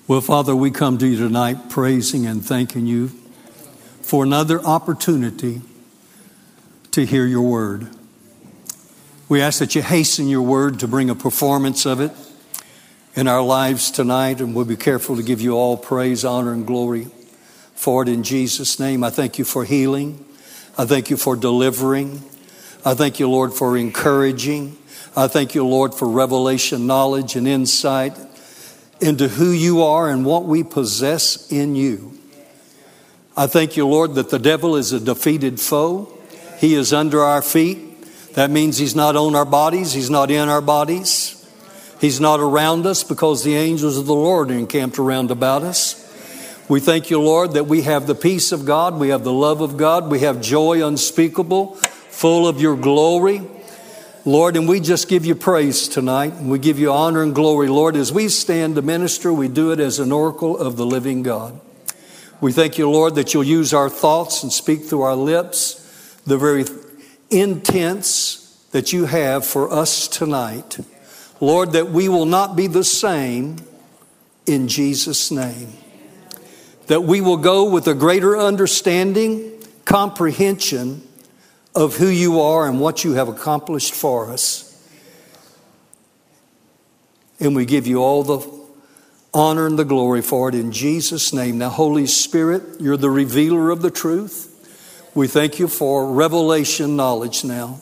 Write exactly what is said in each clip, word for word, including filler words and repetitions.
Well, Father, we come to you tonight praising and thanking you for another opportunity to hear your word. We ask that you hasten your word to bring a performance of it in our lives tonight, and we'll be careful to give you all praise, honor, and glory for it in Jesus' name. I thank you for healing. I thank you for delivering. I thank you, Lord, for encouraging. I thank you, Lord, for revelation, knowledge, and insight into who you are and what we possess in you. I thank you, Lord, that the devil is a defeated foe. He is under our feet. That means he's not on our bodies. He's not in our bodies. He's not around us because the angels of the Lord are encamped around about us. We thank you, Lord, that we have the peace of God. We have the love of God. We have joy unspeakable, full of your glory. Lord, and we just give you praise tonight. We give you honor and glory. Lord, as we stand to minister, we do it as an oracle of the living God. We thank you, Lord, that you'll use our thoughts and speak through our lips the very intents that you have for us tonight. Lord, that we will not be the same in Jesus' name. That we will go with a greater understanding, comprehension of who you are and what you have accomplished for us. And we give you all the honor and the glory for it in Jesus' name. Now, Holy Spirit, you're the revealer of the truth. We thank you for revelation knowledge now.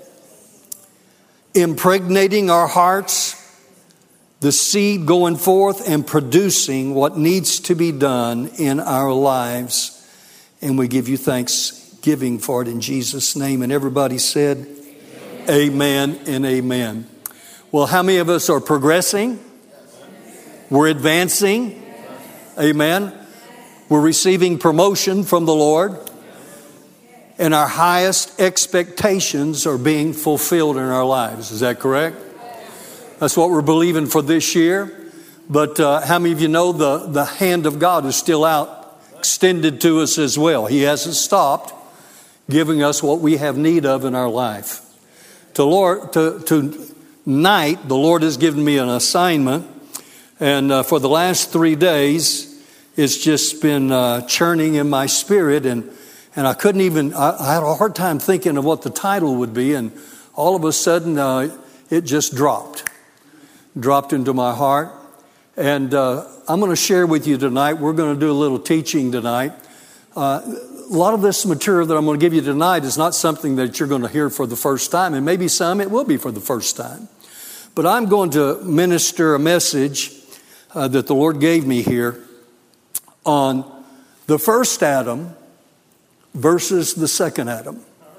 Impregnating our hearts, the seed going forth and producing what needs to be done in our lives. And we give you thanks. Giving for it in Jesus' name. And everybody said, amen. Amen and amen. Well, how many of us are progressing? We're advancing. Amen. We're receiving promotion from the Lord. And our highest expectations are being fulfilled in our lives. Is that correct? That's what we're believing for this year. But uh, how many of you know the, the hand of God is still out, extended to us as well? He hasn't stopped giving us what we have need of in our life. To Lord, to, tonight, the Lord has given me an assignment, and uh, for the last three days, it's just been uh, churning in my spirit, and and I couldn't even. I, I had a hard time thinking of what the title would be, and all of a sudden, uh, it just dropped, dropped into my heart, and uh, I'm going to share with you tonight. We're going to do a little teaching tonight. Uh, A lot of this material that I'm going to give you tonight is not something that you're going to hear for the first time, and maybe some it will be for the first time. But I'm going to minister a message uh, that the Lord gave me here on the first Adam versus the second Adam.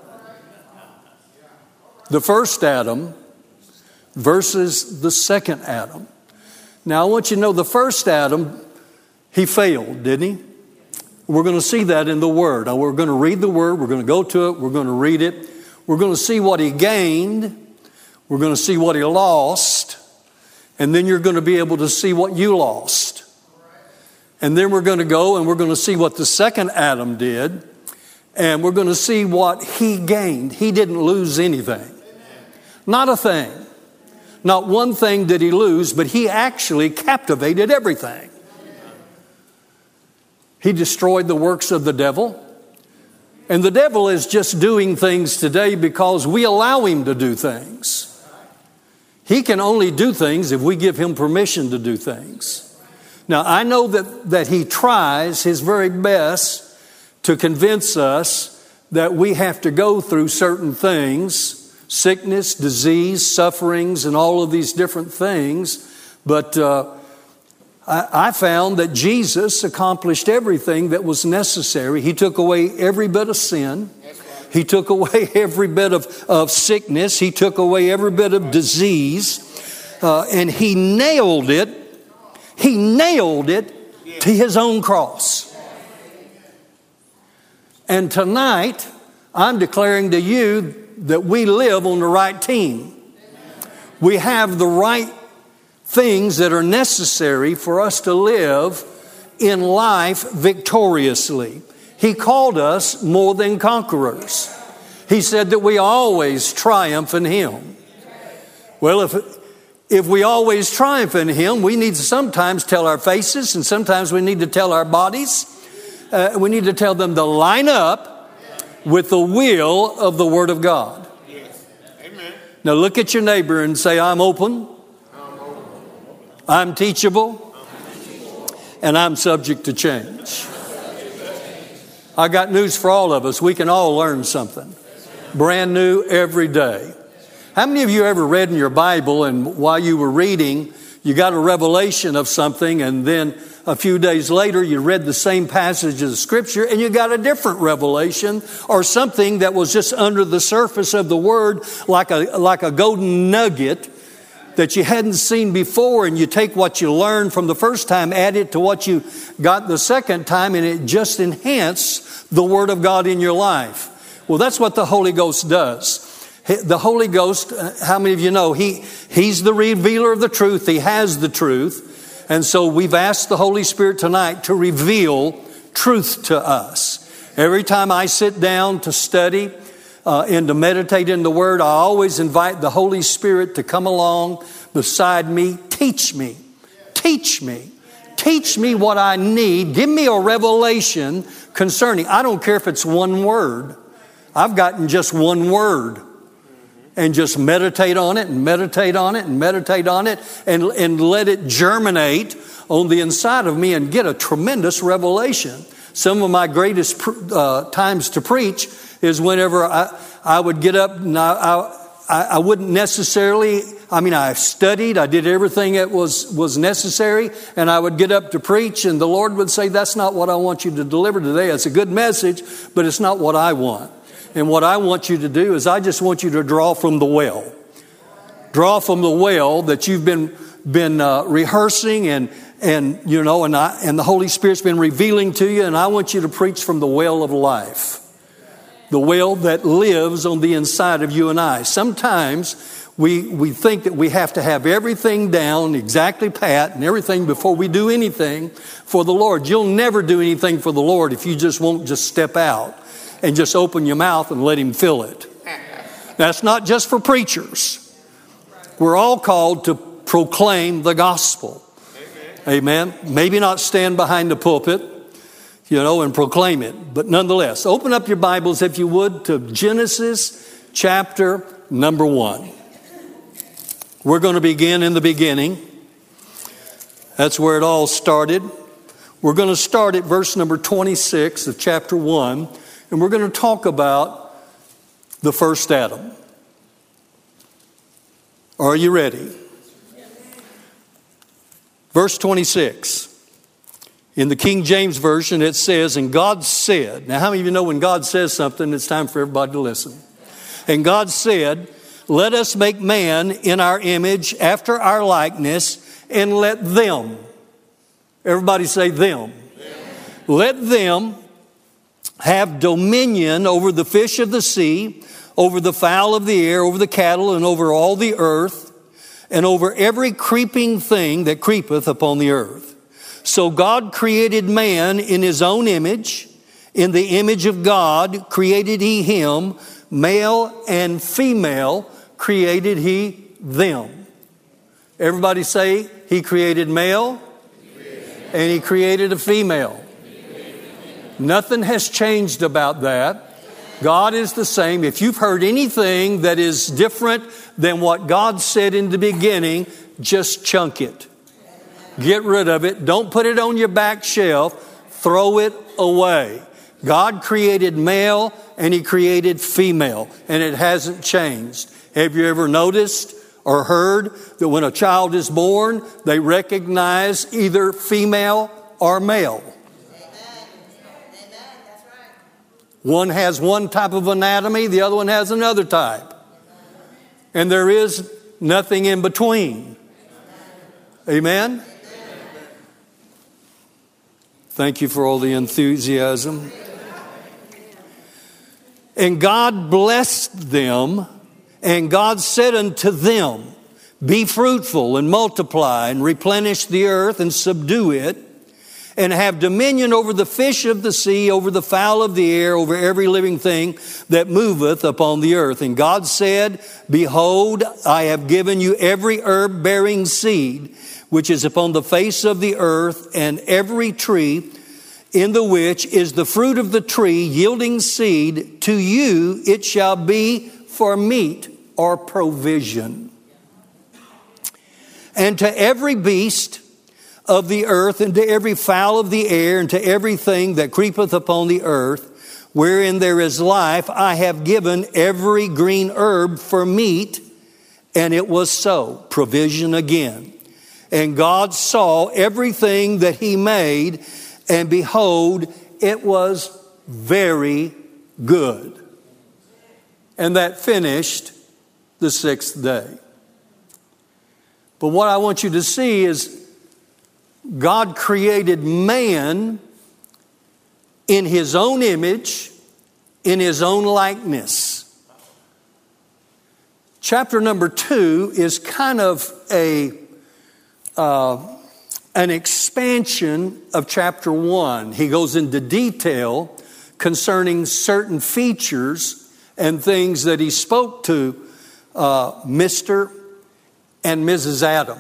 The first Adam versus the second Adam. Now I want you to know the first Adam, he failed, didn't he? We're going to see that in the Word. Now, we're going to read the Word. We're going to go to it. We're going to read it. We're going to see what he gained. We're going to see what he lost. And then you're going to be able to see what you lost. And then we're going to go and we're going to see what the second Adam did. And we're going to see what he gained. He didn't lose anything. Not a thing. Not one thing did he lose, but he actually captivated everything. He destroyed the works of the devil. And the devil is just doing things today because we allow him to do things. He can only do things if we give him permission to do things. Now, I know that, that he tries his very best to convince us that we have to go through certain things, sickness, disease, sufferings, and all of these different things. But uh, I found that Jesus accomplished everything that was necessary. He took away every bit of sin. He took away every bit of, of sickness. He took away every bit of disease. Uh, and he nailed it. He nailed it to his own cross. And tonight, I'm declaring to you that we live on the right team. We have the right things that are necessary for us to live in life victoriously. He called us more than conquerors. He said that we always triumph in him. Well, if if we always triumph in Him, we need to sometimes tell our faces, and sometimes we need to tell our bodies. Uh, we need to tell them to line up with the will of the Word of God. Yes. Amen. Now look at your neighbor and say, I'm open, I'm teachable, and I'm subject to change. I got news for all of us. We can all learn something brand new every day. How many of you ever read in your Bible, and while you were reading, you got a revelation of something, and then a few days later you read the same passage of the Scripture and you got a different revelation, or something that was just under the surface of the Word, like a like a golden nugget that you hadn't seen before, and you take what you learned from the first time, add it to what you got the second time, and it just enhanced the Word of God in your life. Well, that's what the Holy Ghost does. The Holy Ghost, how many of you know, he He's the revealer of the truth. He has the truth. And so we've asked the Holy Spirit tonight to reveal truth to us. Every time I sit down to study uh, and to meditate in the Word, I always invite the Holy Spirit to come along beside me. Teach me. Teach me. Teach me what I need. Give me a revelation concerning. I don't care if it's one word. I've gotten just one word. And just meditate on it and meditate on it and meditate on it and, and let it germinate on the inside of me and get a tremendous revelation. Some of my greatest uh, times to preach is whenever I, I would get up and I, I, I wouldn't necessarily, I mean, I studied, I did everything that was, was necessary, and I would get up to preach, and the Lord would say, that's not what I want you to deliver today. It's a good message, but it's not what I want. And what I want you to do is I just want you to draw from the well. Draw from the well that you've been been uh, rehearsing and and you know and I, and the Holy Spirit's been revealing to you, and I want you to preach from the well of life. The well that lives on the inside of you and I. Sometimes we we think that we have to have everything down exactly pat and everything before we do anything for the Lord. You'll never do anything for the Lord if you just won't just step out and just open your mouth and let Him fill it. That's not just for preachers. We're all called to proclaim the gospel. Amen. Amen. Maybe not stand behind the pulpit, you know, and proclaim it. But nonetheless, open up your Bibles, if you would, to Genesis chapter number one. We're going to begin in the beginning. That's where it all started. We're going to start at verse number twenty-six of chapter one. And we're going to talk about the first Adam. Are you ready? Verse twenty-six. In the King James Version it says, and God said. Now how many of you know when God says something, it's time for everybody to listen. And God said, let us make man in our image, after our likeness, and let them. Everybody say them. them. Let them have dominion over the fish of the sea, over the fowl of the air, over the cattle, and over all the earth, and over every creeping thing that creepeth upon the earth. So God created man in His own image. In the image of God created He him. Male and female created He them. Everybody say, He created male and He created a female. Nothing has changed about that. God is the same. If you've heard anything that is different than what God said in the beginning, just chunk it. Get rid of it. Don't put it on your back shelf. Throw it away. God created male and He created female, and it hasn't changed. Have you ever noticed or heard that when a child is born, they recognize either female or male? One has one type of anatomy, the other one has another type. And there is nothing in between. Amen? Thank you for all the enthusiasm. And God blessed them, and God said unto them, be fruitful and multiply and replenish the earth and subdue it, and have dominion over the fish of the sea, over the fowl of the air, over every living thing that moveth upon the earth. And God said, Behold, I have given you every herb bearing seed, which is upon the face of the earth, and every tree in the which is the fruit of the tree yielding seed. To you it shall be for meat or provision. And to every beast of the earth, and to every fowl of the air, and to everything that creepeth upon the earth, wherein there is life, I have given every green herb for meat. And it was so. Provision again. And God saw everything that he made, and behold, it was very good. And that finished the sixth day. But what I want you to see is God created man in his own image, in his own likeness. Chapter number two is kind of a uh, an expansion of chapter one. He goes into detail concerning certain features and things that he spoke to uh, Mister and Missus Adam.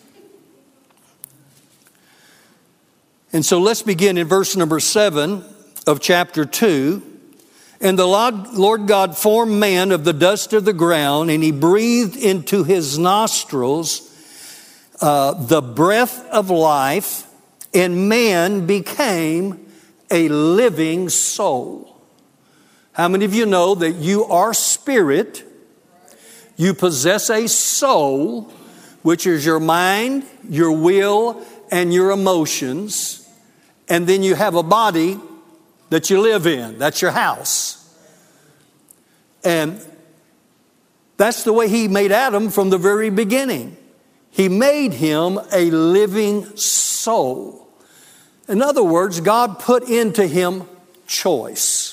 And so let's begin in verse number seven of chapter two. And the Lord God formed man of the dust of the ground, and he breathed into his nostrils uh, the breath of life, and man became a living soul. How many of you know that you are spirit? You possess a soul, which is your mind, your will, and your emotions. And then you have a body that you live in. That's your house. And that's the way he made Adam from the very beginning. He made him a living soul. In other words, God put into him choice.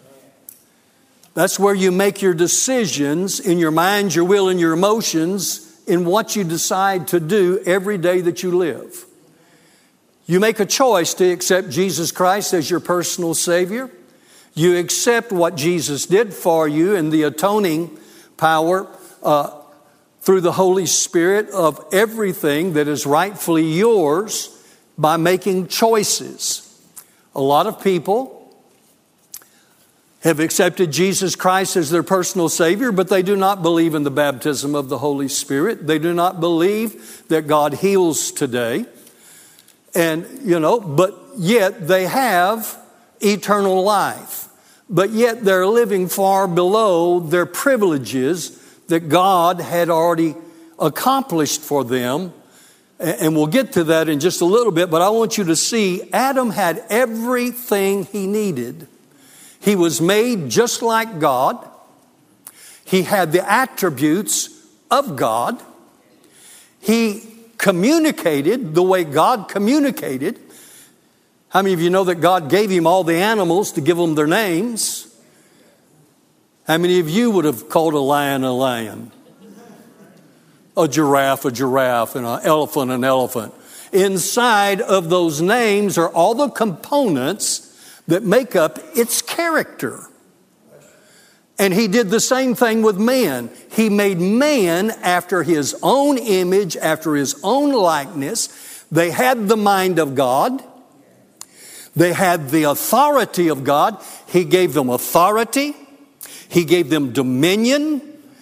That's where you make your decisions in your mind, your will, and your emotions in what you decide to do every day that you live. You make a choice to accept Jesus Christ as your personal Savior. You accept what Jesus did for you and the atoning power uh, through the Holy Spirit of everything that is rightfully yours by making choices. A lot of people have accepted Jesus Christ as their personal Savior, but they do not believe in the baptism of the Holy Spirit. They do not believe that God heals today. And, you know, but yet they have eternal life. But yet they're living far below their privileges that God had already accomplished for them. And we'll get to that in just a little bit. But I want you to see Adam had everything he needed. He was made just like God. He had the attributes of God. He communicated the way God communicated. How many of you know that God gave him all the animals to give them their names? How many of you would have called a lion a lion? A giraffe a giraffe, and an elephant an elephant? Inside of those names are all the components that make up its character. And he did the same thing with man. He made man after his own image, after his own likeness. They had the mind of God. They had the authority of God. He gave them authority. He gave them dominion.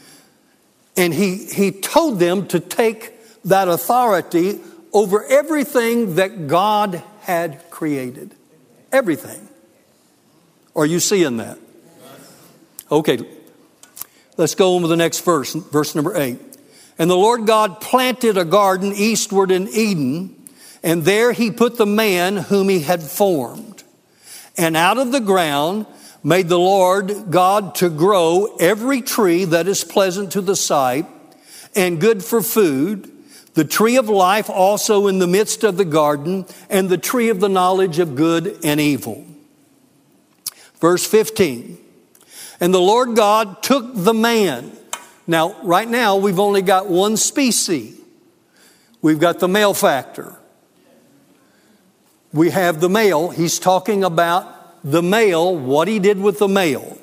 And he, he told them to take that authority over everything that God had created. Everything. Are you seeing that? Okay, let's go on with the next verse, verse number eight. And the Lord God planted a garden eastward in Eden, and there he put the man whom he had formed. And out of the ground made the Lord God to grow every tree that is pleasant to the sight and good for food, the tree of life also in the midst of the garden, and the tree of the knowledge of good and evil. Verse fifteen. And the Lord God took the man. Now, right now, we've only got one species. We've got the male factor. we have the male. He's talking about the male, what he did with the male.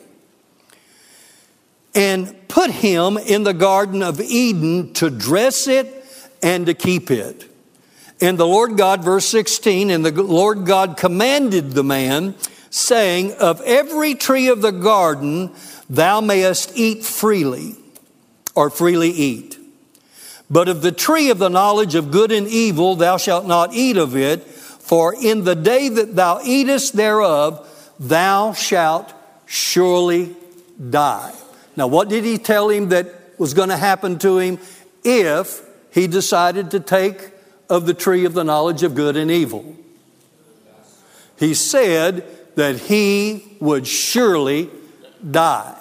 And put him in the Garden of Eden to dress it and to keep it. And the Lord God, verse sixteen, and the Lord God commanded the man, saying, of every tree of the garden thou mayest eat freely, or freely eat. But of the tree of the knowledge of good and evil thou shalt not eat of it, for in the day that thou eatest thereof thou shalt surely die. Now what did he tell him that was going to happen to him if he decided to take of the tree of the knowledge of good and evil? He said that he would surely die.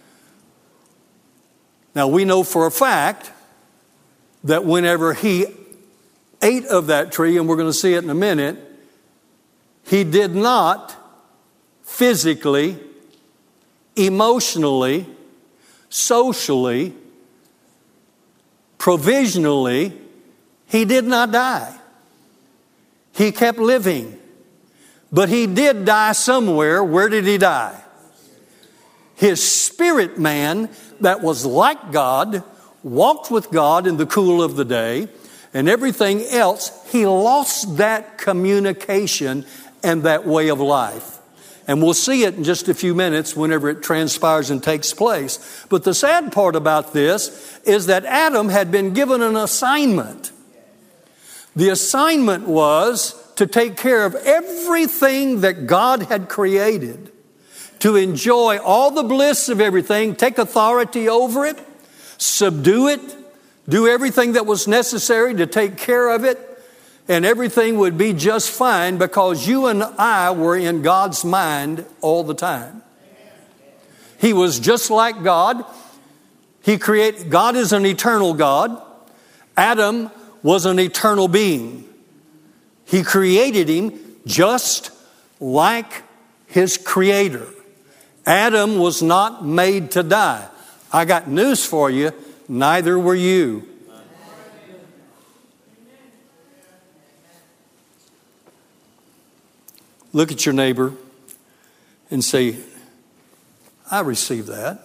Now we know for a fact that whenever he ate of that tree, and we're going to see it in a minute, he did not physically, emotionally, socially, provisionally, he did not die. He kept living. But he did die somewhere. Where did he die? His spirit man that was like God, walked with God in the cool of the day, and everything else, he lost that communication and that way of life. And we'll see it in just a few minutes whenever it transpires and takes place. But the sad part about this is that Adam had been given an assignment. The assignment was to take care of everything that God had created, to enjoy all the bliss of everything, take authority over it, subdue it, do everything that was necessary to take care of it, and everything would be just fine because you and I were in God's mind all the time. He was just like God. He created, God is an eternal God. Adam was an eternal being. He created him just like his creator. Adam was not made to die. I got news for you, neither were you. Look at your neighbor and say, I receive that.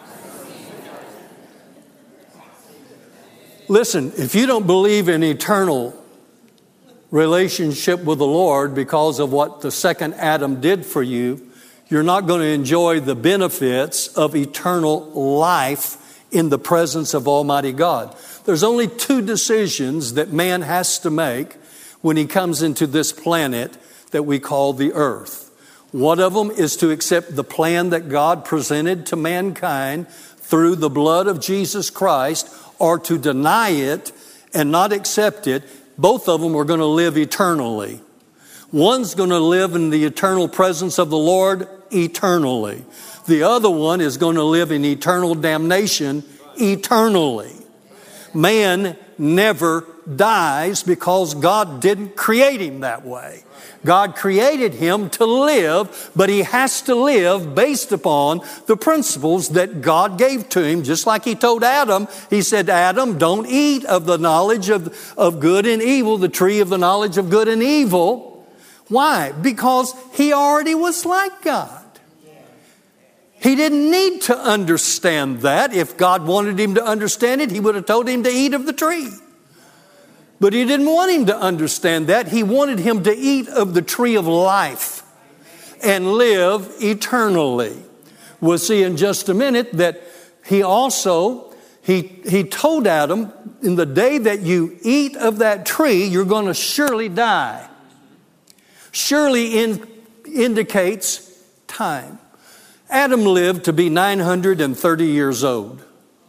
Listen, if you don't believe in eternal relationship with the Lord because of what the second Adam did for you, you're not going to enjoy the benefits of eternal life in the presence of Almighty God. There's only two decisions that man has to make when he comes into this planet that we call the earth. One of them is to accept the plan that God presented to mankind through the blood of Jesus Christ, or to deny it and not accept it. Both of them are going to live eternally. One's going to live in the eternal presence of the Lord eternally. The other one is going to live in eternal damnation eternally. Man never dies because God didn't create him that way. God created him to live, but he has to live based upon the principles that God gave to him. Just like he told Adam, he said, Adam, don't eat of the knowledge of, of good and evil, the tree of the knowledge of good and evil. Why? Because he already was like God. He didn't need to understand that. If God wanted him to understand it, he would have told him to eat of the tree. But he didn't want him to understand that. He wanted him to eat of the tree of life and live eternally. We'll see in just a minute that he also, he, he told Adam, in the day that you eat of that tree, you're going to surely die. Surely in, indicates time. Adam lived to be nine hundred thirty years old.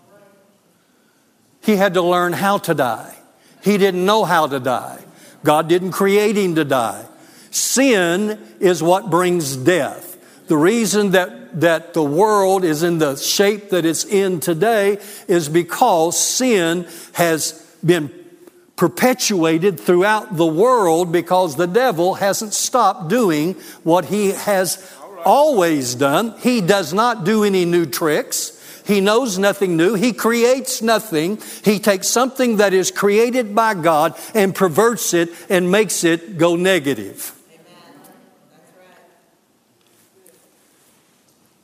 He had to learn how to die. He didn't know how to die. God didn't create him to die. Sin is what brings death. The reason that, that the world is in the shape that it's in today is because sin has been perpetuated throughout the world because the devil hasn't stopped doing what he has always done. He does not do any new tricks. He knows nothing new. He creates nothing. He takes something that is created by God and perverts it and makes it go negative.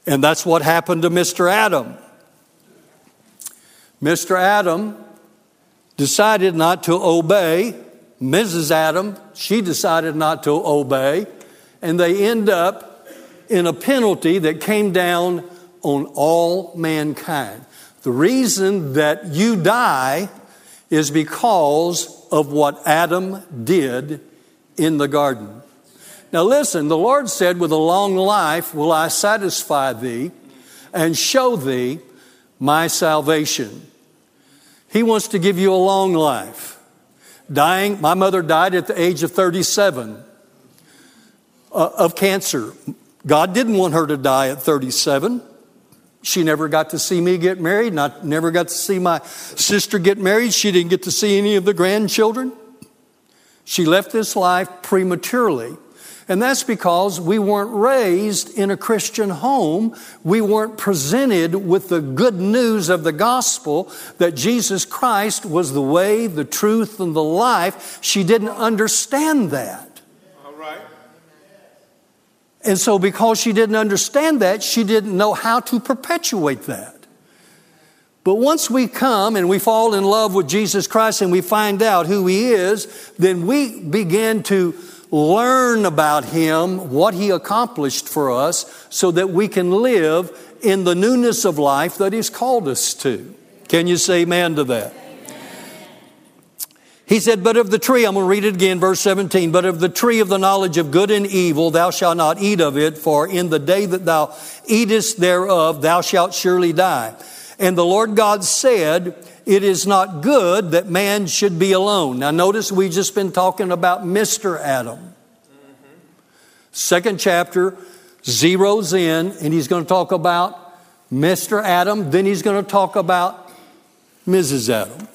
And that's what happened to Mister Adam. Mister Adam decided not to obey. Missus Adam, she decided not to obey. And they end up in a penalty that came down on all mankind. The reason that you die is because of what Adam did in the garden. Now listen, the Lord said, with a long life will I satisfy thee and show thee my salvation. He wants to give you a long life. Dying, my mother died at the age of thirty-seven uh, of cancer. God didn't want her to die at thirty-seven. She never got to see me get married, and I never got to see my sister get married. She didn't get to see any of the grandchildren. She left this life prematurely. And that's because we weren't raised in a Christian home. We weren't presented with the good news of the gospel that Jesus Christ was the way, the truth, and the life. She didn't understand that. All right. And so because she didn't understand that, she didn't know how to perpetuate that. But once we come and we fall in love with Jesus Christ and we find out who He is, then we begin to learn about Him, what He accomplished for us, so that we can live in the newness of life that He's called us to. Can you say amen to that? He said, but of the tree, I'm going to read it again, verse seventeen, but of the tree of the knowledge of good and evil, thou shalt not eat of it, for in the day that thou eatest thereof, thou shalt surely die. And the Lord God said, it is not good that man should be alone. Now notice we've just been talking about Mister Adam. Mm-hmm. Second chapter zeroes in, and he's going to talk about Mister Adam. Then he's going to talk about Missus Adam.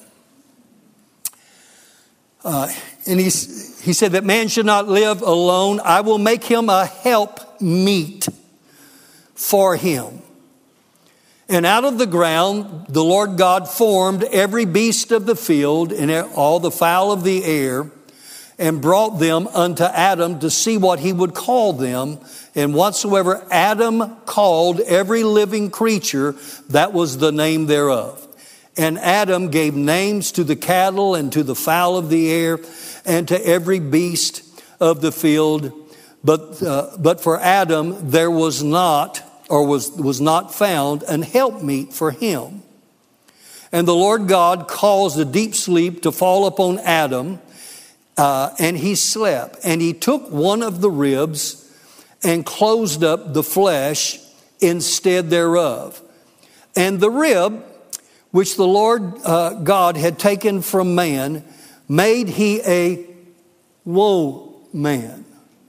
Uh, and he's, he said that man should not live alone. I will make him a help meet for him. And out of the ground, the Lord God formed every beast of the field and all the fowl of the air and brought them unto Adam to see what he would call them. And whatsoever Adam called every living creature, that was the name thereof. And Adam gave names to the cattle and to the fowl of the air and to every beast of the field. But, uh, but for Adam there was not or was, was not found an helpmeet for him. And the Lord God caused a deep sleep to fall upon Adam, uh, and he slept. And he took one of the ribs and closed up the flesh instead thereof. And the rib, which the Lord uh, God had taken from man, made he a woe man.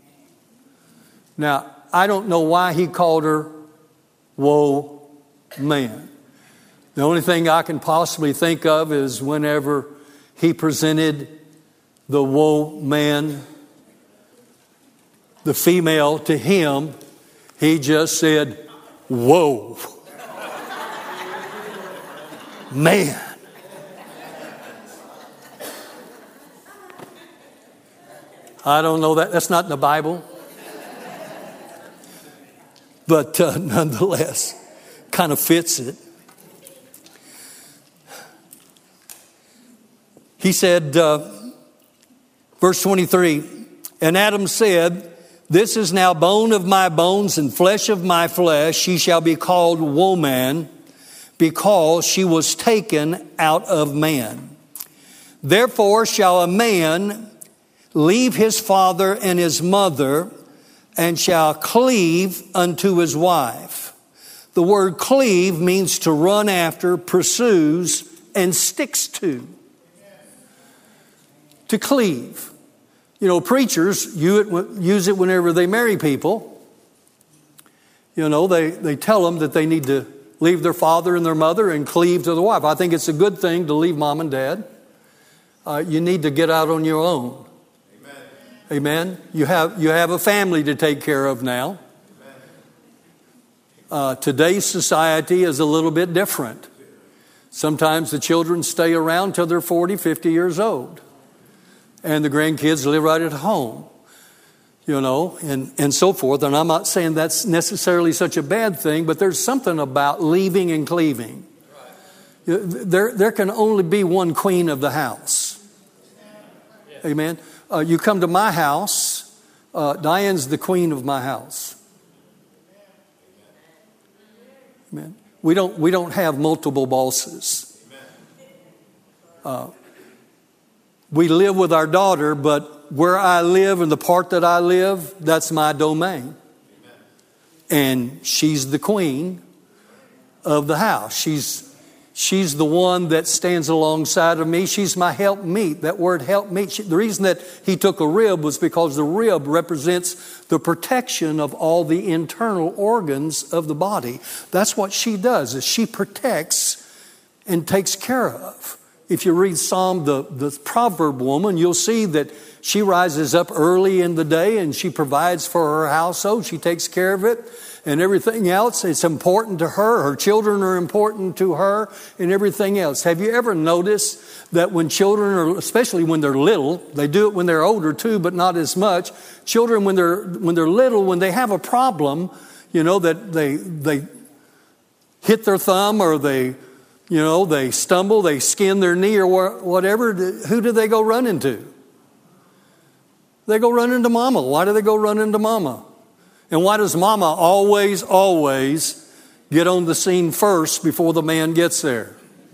Now, I don't know why he called her woe man. The only thing I can possibly think of is whenever he presented the woe man, the female, to him, he just said, whoa. Man. I don't know that. That's not in the Bible. But uh, nonetheless, kind of fits it. He said, uh, verse twenty-three, and Adam said, this is now bone of my bones and flesh of my flesh. She shall be called woman, because she was taken out of man. Therefore shall a man leave his father and his mother, and shall cleave unto his wife. The word cleave means to run after, pursues, and sticks to. To cleave. You know, preachers use it whenever they marry people. You know, they, they tell them that they need to leave their father and their mother and cleave to the wife. I think it's a good thing to leave mom and dad. Uh, you need to get out on your own. Amen. You have you have a family to take care of now. Uh, today's society is a little bit different. Sometimes the children stay around till they're forty, fifty years old. And the grandkids live right at home. you know, and, and so forth. And I'm not saying that's necessarily such a bad thing, but there's something about leaving and cleaving. There, there can only be one queen of the house. Amen. Uh, you come to my house, uh, Diane's the queen of my house. Amen. We don't, we don't have multiple bosses. Uh, we live with our daughter, but where I live and the part that I live, that's my domain. And she's the queen of the house. She's She's the one that stands alongside of me. She's my helpmeet. That word helpmeet. She, the reason that he took a rib was because the rib represents the protection of all the internal organs of the body. That's what she does, is she protects and takes care of. If you read Psalm, the, the proverb woman, you'll see that she rises up early in the day and she provides for her household. She takes care of it. And everything else, it's important to her. Her children are important to her and everything else. Have you ever noticed that when children are, especially when they're little, they do it when they're older too, but not as much. Children, when they're when they're little, when they have a problem, you know, that they they hit their thumb or they, you know, they stumble, they skin their knee or whatever, who do they go running to? They go running to mama. Why do they go running to mama? And why does mama always, always get on the scene first before the man gets there?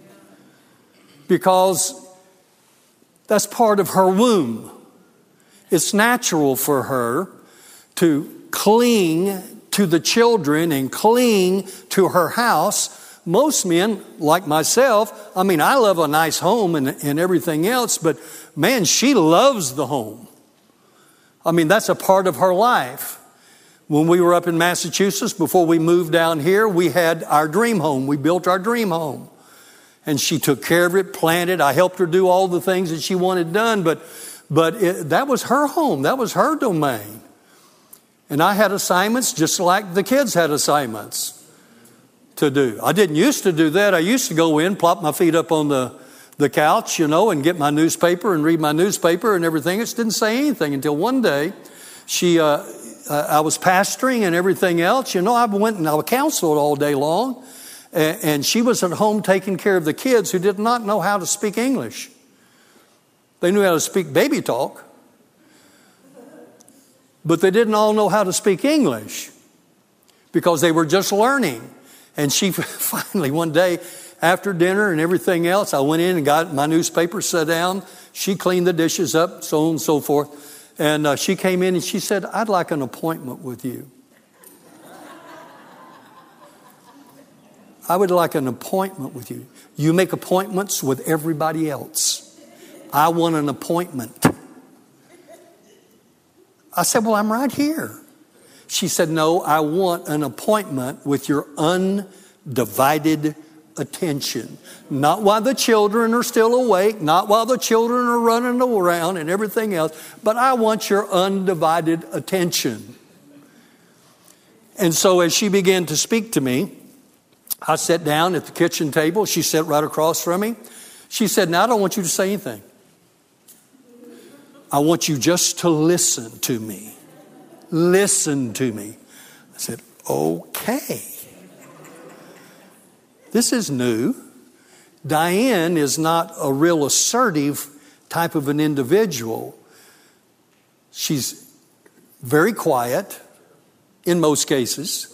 Because that's part of her womb. It's natural for her to cling to the children and cling to her house. Most men, like myself, I mean, I love a nice home and, and everything else, but man, she loves the home. I mean, that's a part of her life. When we were up in Massachusetts, before we moved down here, we had our dream home. We built our dream home. And she took care of it, planted. I helped her do all the things that she wanted done. But, but it, that was her home. That was her domain. And I had assignments just like the kids had assignments to do. I didn't used to do that. I used to go in, plop my feet up on the, the couch, you know, and get my newspaper and read my newspaper and everything. It just didn't say anything until one day she... Uh, Uh, I was pastoring and everything else. You know, I went and I counseled all day long. And, and she was at home taking care of the kids who did not know how to speak English. They knew how to speak baby talk. But they didn't all know how to speak English because they were just learning. And she finally, one day after dinner and everything else, I went in and got my newspaper, sat down. She cleaned the dishes up, so on and so forth. And uh, she came in and she said, I'd like an appointment with you. I would like an appointment with you. You make appointments with everybody else. I want an appointment. I said, well, I'm right here. She said, no, I want an appointment with your undivided attention. Not while the children are still awake, not while the children are running around and everything else, but I want your undivided attention. And so as she began to speak to me, I sat down at the kitchen table. She sat right across from me. She said, now I don't want you to say anything. I want you just to listen to me. Listen to me. I said, okay. This is new. Diane is not a real assertive type of an individual. She's very quiet in most cases.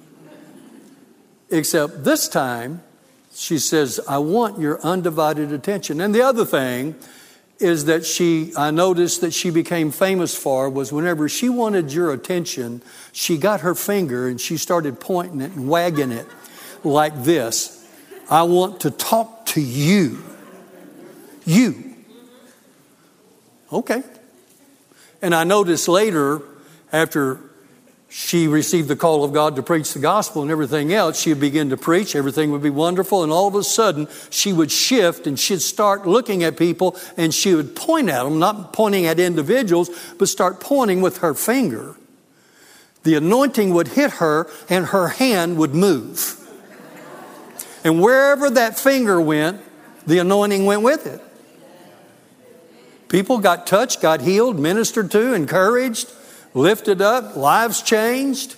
Except this time, she says, I want your undivided attention. And the other thing is that she, I noticed that she became famous for was whenever she wanted your attention, she got her finger and she started pointing it and wagging it like this. I want to talk to you. You. Okay. And I noticed later, after she received the call of God to preach the gospel and everything else, she would begin to preach. Everything would be wonderful. And all of a sudden, she would shift and she'd start looking at people and she would point at them, not pointing at individuals, but start pointing with her finger. The anointing would hit her and her hand would move. And wherever that finger went, the anointing went with it. People got touched, got healed, ministered to, encouraged. lifted up, lives changed.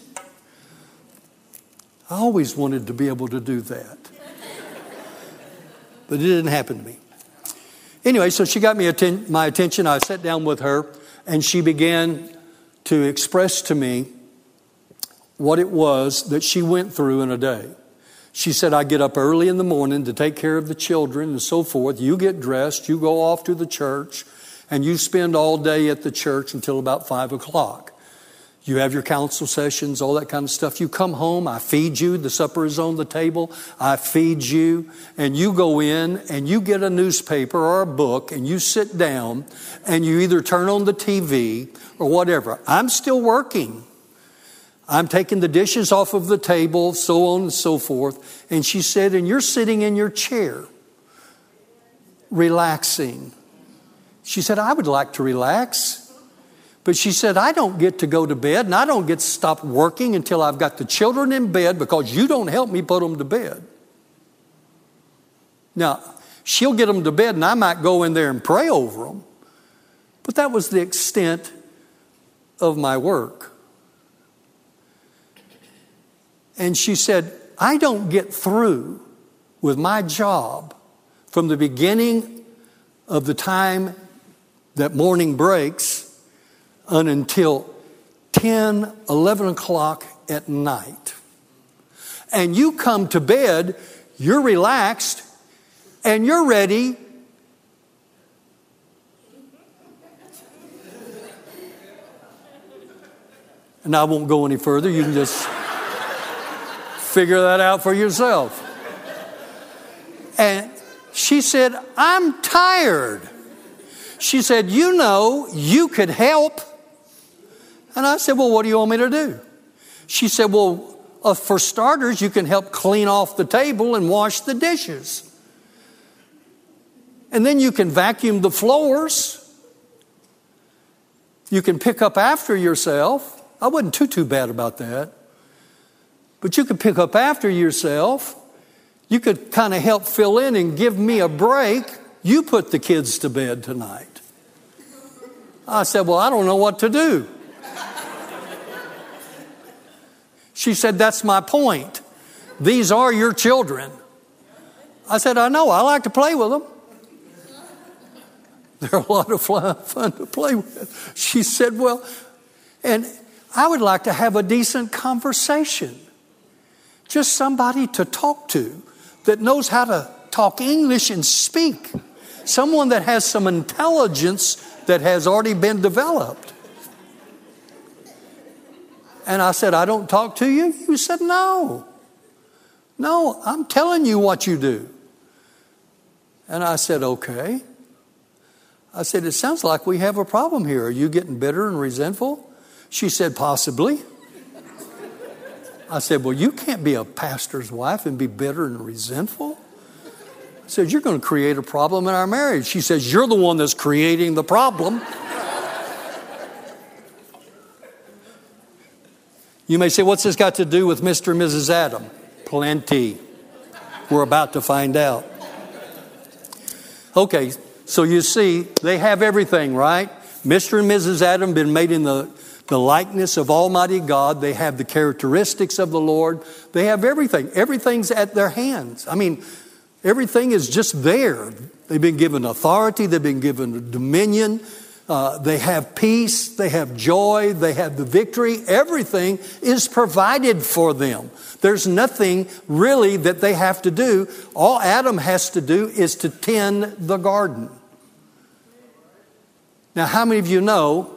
I always wanted to be able to do that. But it didn't happen to me. Anyway, so she got me atten- my attention. I sat down with her, and she began to express to me what it was that she went through in a day. She said, I get up early in the morning to take care of the children and so forth. You get dressed, you go off to the church, and you spend all day at the church until about five o'clock. You have your council sessions, all that kind of stuff. You come home, I feed you. The supper is on the table. I feed you. And you go in and you get a newspaper or a book and you sit down and you either turn on the T V or whatever. I'm still working. I'm taking the dishes off of the table, so on and so forth. And she said, and you're sitting in your chair, relaxing. She said, I would like to relax. But she said, I don't get to go to bed and I don't get to stop working until I've got the children in bed because you don't help me put them to bed. Now, she'll get them to bed and I might go in there and pray over them. But that was the extent of my work. And she said, I don't get through with my job from the beginning of the time that morning breaks until ten, eleven o'clock at night. And you come to bed, you're relaxed, and you're ready. And I won't go any further. You can just figure that out for yourself. And she said, I'm tired. She said, you know, you could help. And I said, well, what do you want me to do? She said, well, uh, for starters, you can help clean off the table and wash the dishes. And then you can vacuum the floors. You can pick up after yourself. I wasn't too, too bad about that. But you could pick up after yourself. You could kind of help fill in and give me a break. You put the kids to bed tonight. I said, well, I don't know what to do. She said, that's my point. These are your children. I said, I know. I like to play with them. They're a lot of fun to play with. She said, well, and I would like to have a decent conversation. Just somebody to talk to that knows how to talk English and speak. Someone that has some intelligence that has already been developed. And I said, I don't talk to you? You said, no. No, I'm telling you what you do. And I said, okay. I said, it sounds like we have a problem here. Are you getting bitter and resentful? She said, possibly. I said, well, you can't be a pastor's wife and be bitter and resentful. I said, you're going to create a problem in our marriage. She says, you're the one that's creating the problem. You may say, what's this got to do with Mister and Missus Adam? Plenty. We're about to find out. Okay, so you see, they have everything, right? Mister and Missus Adam been made in the, the likeness of Almighty God. They have the characteristics of the Lord. They have everything. Everything's at their hands. I mean, everything is just there. They've been given authority. They've been given dominion. Uh, they have peace. They have joy. They have the victory. Everything is provided for them. There's nothing really that they have to do. All Adam has to do is to tend the garden. Now, how many of you know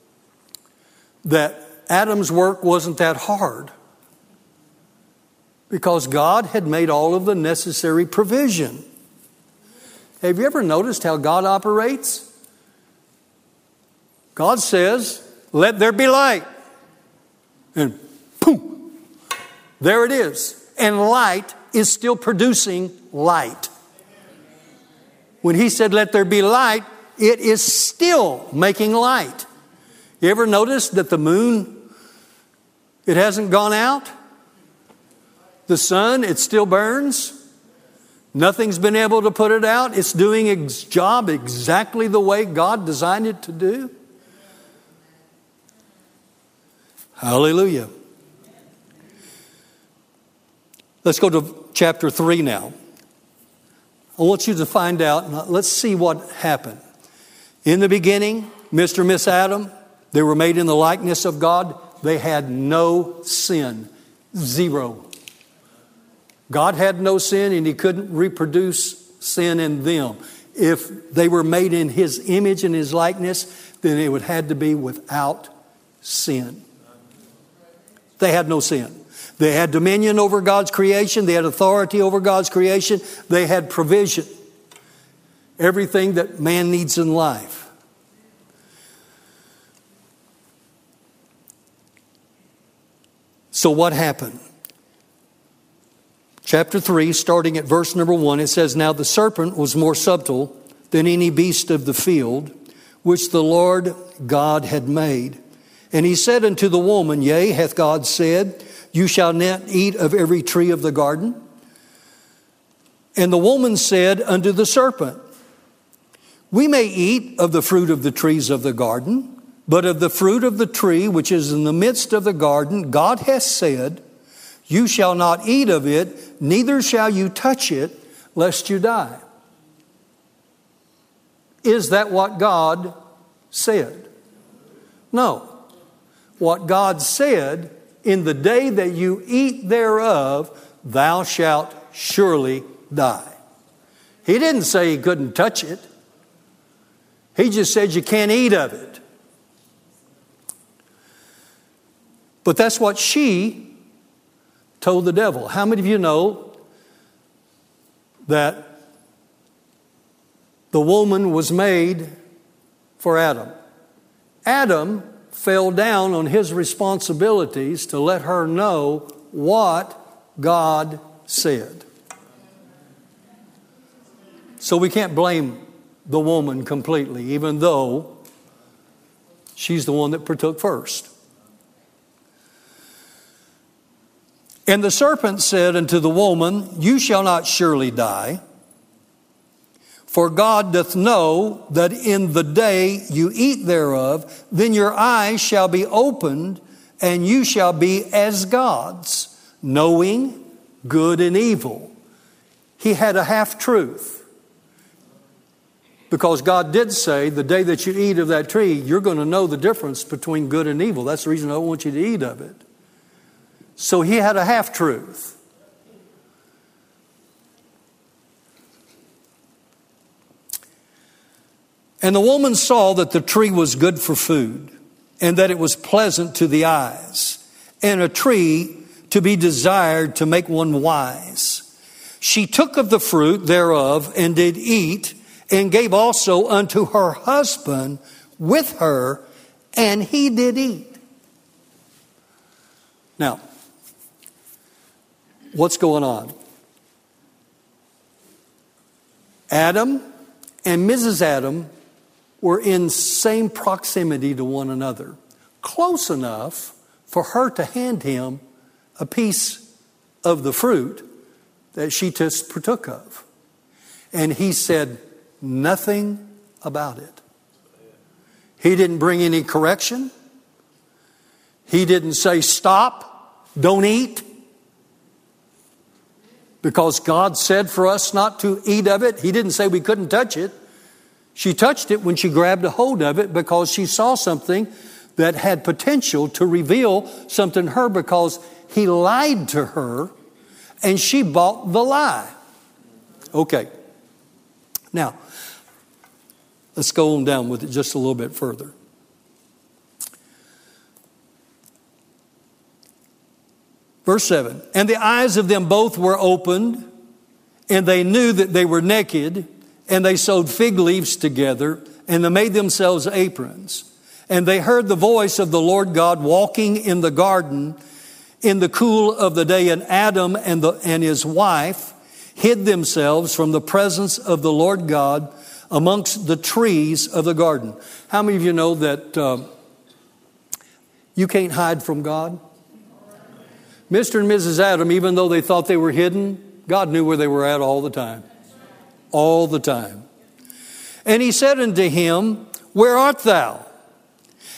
that Adam's work wasn't that hard? Because God had made all of the necessary provision. Have you ever noticed how God operates? God says, let there be light. And boom, there it is. And light is still producing light. When he said, let there be light, it is still making light. You ever notice that the moon, it hasn't gone out? The sun, it still burns. Nothing's been able to put it out. It's doing its job exactly the way God designed it to do. Hallelujah. Let's go to chapter three now. I want you to find out, let's see what happened. In the beginning, Mister and Miss Adam, they were made in the likeness of God. They had no sin. Zero. God had no sin, and He couldn't reproduce sin in them. If they were made in His image and His likeness, then it would have to be without sin. They had no sin. They had dominion over God's creation. They had authority over God's creation. They had provision. Everything that man needs in life. So what happened? Chapter three, starting at verse number one, it says, "Now the serpent was more subtle than any beast of the field, which the Lord God had made. And he said unto the woman, Yea, hath God said, You shall not eat of every tree of the garden? And the woman said unto the serpent, We may eat of the fruit of the trees of the garden, but of the fruit of the tree which is in the midst of the garden, God hath said, You shall not eat of it, neither shall you touch it, lest you die." Is that what God said? No. What God said, in the day that you eat thereof, thou shalt surely die. He didn't say he couldn't touch it. He just said you can't eat of it. But that's what she told the devil. How many of you know that the woman was made for Adam? Adam fell down on his responsibilities to let her know what God said. So we can't blame the woman completely, even though she's the one that partook first. And the serpent said unto the woman, You shall not surely die, for God doth know that in the day you eat thereof, then your eyes shall be opened, and you shall be as gods, knowing good and evil. He had a half-truth. Because God did say, the day that you eat of that tree, you're going to know the difference between good and evil. That's the reason I don't want you to eat of it. So he had a half-truth. And the woman saw that the tree was good for food, and that it was pleasant to the eyes, and a tree to be desired to make one wise. She took of the fruit thereof, and did eat, and gave also unto her husband with her, and he did eat. Now, what's going on? Adam and Missus Adam were in same proximity to one another, close enough for her to hand him a piece of the fruit that she just partook of. And he said nothing about it. He didn't bring any correction. He didn't say, stop, don't eat. Because God said for us not to eat of it. He didn't say we couldn't touch it. She touched it when she grabbed a hold of it because she saw something that had potential to reveal something to her, because he lied to her and she bought the lie. Okay. Now, let's go on down with it just a little bit further. Verse seven, and the eyes of them both were opened, and they knew that they were naked, and they sewed fig leaves together, and they made themselves aprons. And they heard the voice of the Lord God walking in the garden in the cool of the day, and Adam and, the, and his wife hid themselves from the presence of the Lord God amongst the trees of the garden. How many of you know that uh, you can't hide from God? Mister and Missus Adam, even though they thought they were hidden, God knew where they were at all the time. All the time. And he said unto him, Where art thou?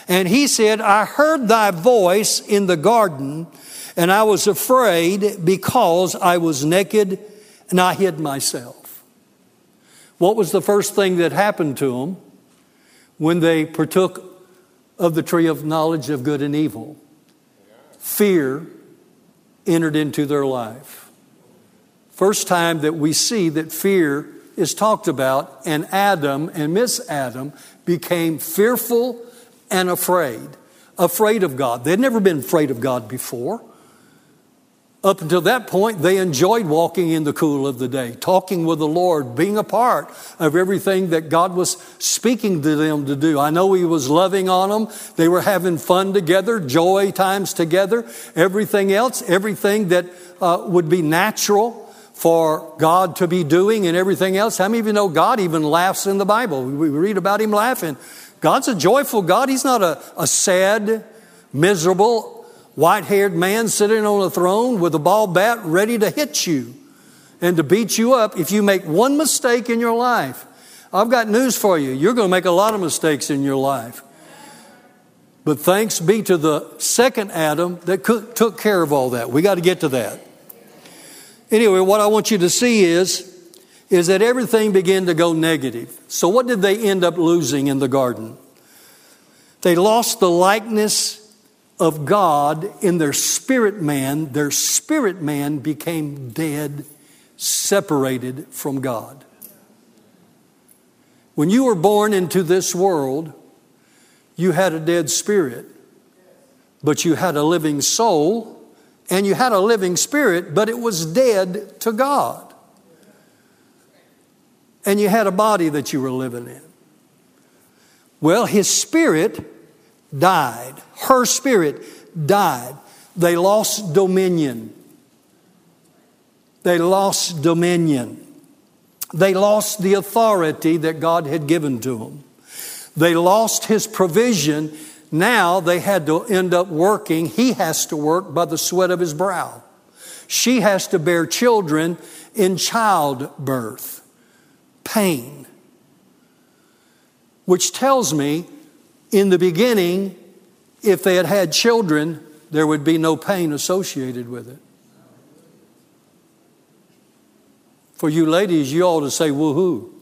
And he said, I heard thy voice in the garden, and I was afraid because I was naked and I hid myself. What was the first thing that happened to them when they partook of the tree of knowledge of good and evil? Fear entered into their life. First time that we see that fear is talked about, and Adam and Miss Adam became fearful and afraid. Afraid of God. They'd never been afraid of God before. Up until that point, they enjoyed walking in the cool of the day, talking with the Lord, being a part of everything that God was speaking to them to do. I know He was loving on them. They were having fun together, joy times together, everything else, everything that uh, would be natural for God to be doing and everything else. How many of you know God even laughs in the Bible? We read about Him laughing. God's a joyful God. He's not a, a sad, miserable, white-haired man sitting on a throne with a ball bat ready to hit you and to beat you up if you make one mistake in your life. I've got news for you. You're going to make a lot of mistakes in your life. But thanks be to the second Adam that took care of all that. We got to get to that. Anyway, what I want you to see is, is that everything began to go negative. So what did they end up losing in the garden? They lost the likeness of God in their spirit man. Their spirit man became dead, separated from God. When you were born into this world, you had a dead spirit, but you had a living soul, and you had a living spirit, but it was dead to God. And you had a body that you were living in. Well, his spirit died. Her spirit died. They lost dominion. They lost dominion. They lost the authority that God had given to them. They lost His provision. Now they had to end up working. He has to work by the sweat of his brow. She has to bear children in childbirth. Pain. Which tells me, in the beginning, if they had had children, there would be no pain associated with it. For you ladies, you ought to say woohoo.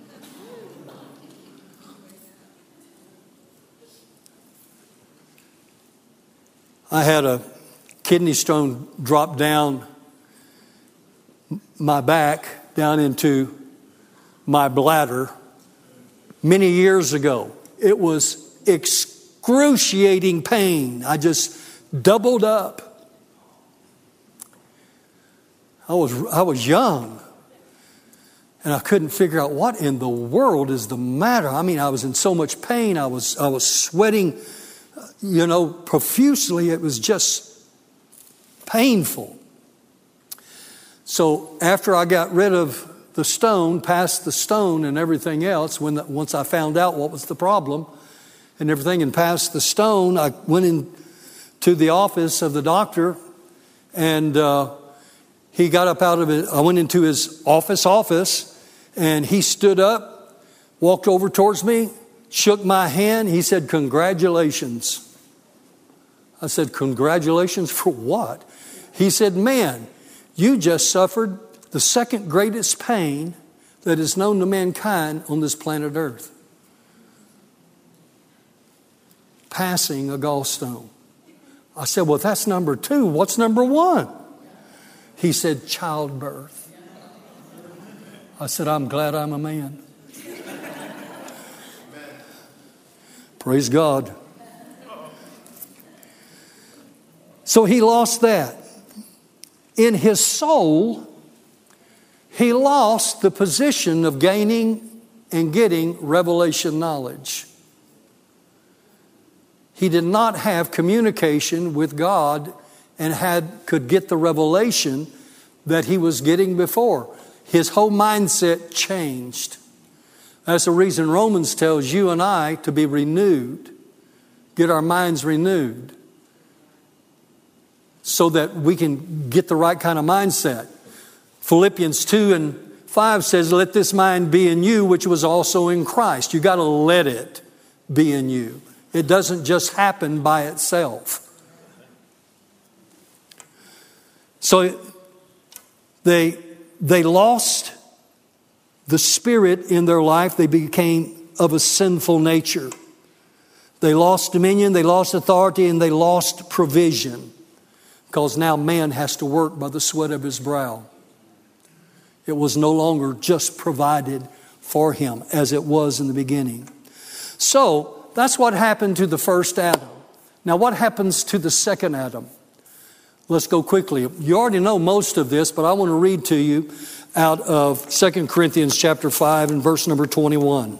I had a kidney stone drop down my back, down into my bladder many years ago. It was excruciating pain. I just doubled up. I was I was young. And I couldn't figure out what in the world is the matter. I mean, I was in so much pain. I was I was sweating, you know, profusely. It was just painful. So after I got rid of the stone, past the stone and everything else, when the, once I found out what was the problem and everything, and past the stone, I went into the office of the doctor, and uh, he got up out of it. I went into his office office, and he stood up, walked over towards me, shook my hand. He said, "Congratulations." I said, "Congratulations for what?" He said, "Man, you just suffered the second greatest pain that is known to mankind on this planet Earth. Passing a gallstone." I said, "Well, that's number two. What's number one?" He said, "Childbirth." I said, "I'm glad I'm a man." Praise God. So he lost that. In his soul, he lost the position of gaining and getting revelation knowledge. He did not have communication with God and had could get the revelation that he was getting before. His whole mindset changed. That's the reason Romans tells you and I to be renewed, get our minds renewed, so that we can get the right kind of mindset. Philippians two and five says, "Let this mind be in you, which was also in Christ." You got to let it be in you. It doesn't just happen by itself. So they, they lost the Spirit in their life. They became of a sinful nature. They lost dominion, they lost authority, and they lost provision. Because now man has to work by the sweat of his brow. It was no longer just provided for him as it was in the beginning. So that's what happened to the first Adam. Now what happens to the second Adam? Let's go quickly. You already know most of this, but I want to read to you out of Second Corinthians chapter five and verse number twenty-one.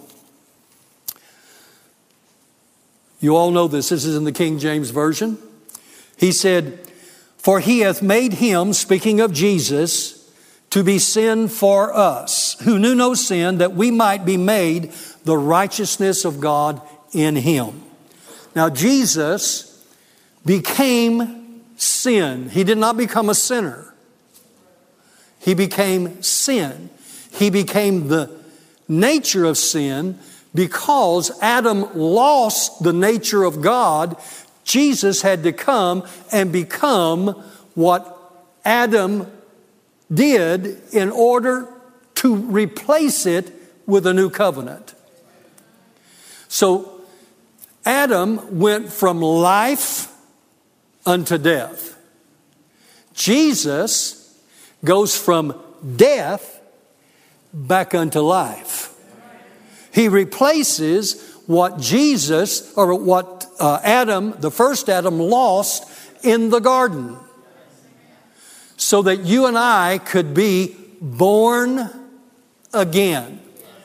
You all know this. This is in the King James Version. He said, "For he hath made him," speaking of Jesus, "to be sin for us, who knew no sin, that we might be made the righteousness of God in him." Now Jesus became sin. He did not become a sinner. He became sin. He became the nature of sin because Adam lost the nature of God. Jesus had to come and become what Adam did in order to replace it with a new covenant. So Adam went from life unto death. Jesus goes from death back unto life. He replaces what Jesus, or what uh, Adam, the first Adam, lost in the garden. So that you and I could be born again.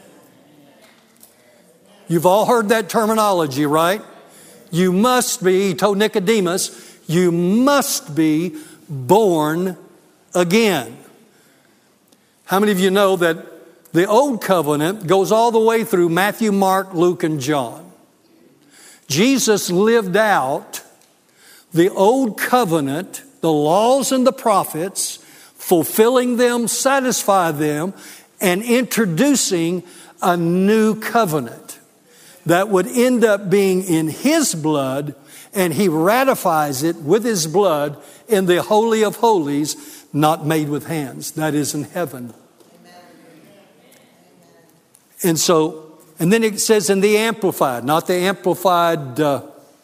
You've all heard that terminology, right? You must be, he told Nicodemus, you must be born again. How many of you know that the old covenant goes all the way through Matthew, Mark, Luke, and John? Jesus lived out the old covenant, the laws and the prophets, fulfilling them, satisfy them, and introducing a new covenant that would end up being in His blood, and He ratifies it with His blood in the Holy of Holies, not made with hands. That is in heaven. And so, and then it says in the Amplified, not the Amplified, uh,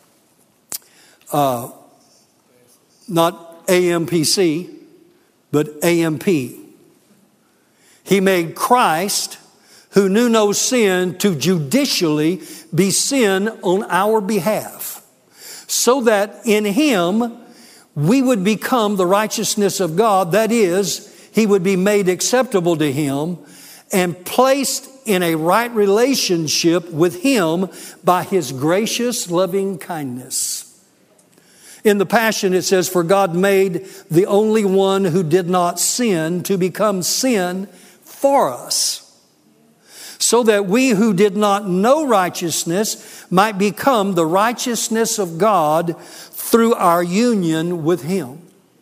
uh, not A M P C, but A M P. He made Christ, who knew no sin, to judicially be sin on our behalf, so that in Him we would become the righteousness of God. That is, He would be made acceptable to Him and placed in a right relationship with Him by His gracious loving kindness. In the Passion it says, "For God made the only one who did not sin to become sin for us, so that we who did not know righteousness might become the righteousness of God through our union with Him."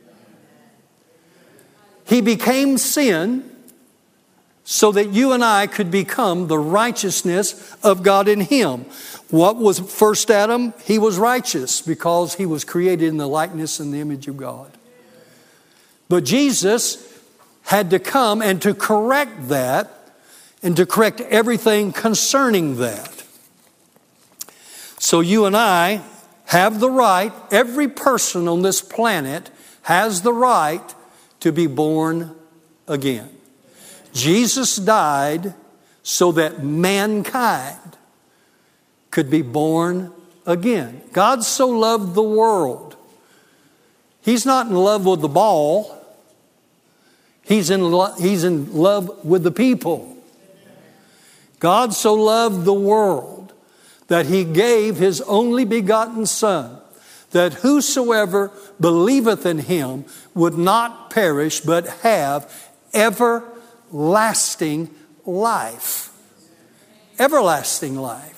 He became sin so that you and I could become the righteousness of God in Him. What was first Adam? He was righteous because he was created in the likeness and the image of God. But Jesus had to come and to correct that, and to correct everything concerning that. So you and I have the right, every person on this planet has the right to be born again. Jesus died so that mankind could be born again. God so loved the world. He's not in love with the ball. He's in, lo- he's in love with the people. God so loved the world that He gave His only begotten Son, that whosoever believeth in Him would not perish, but have everlasting life. Everlasting life.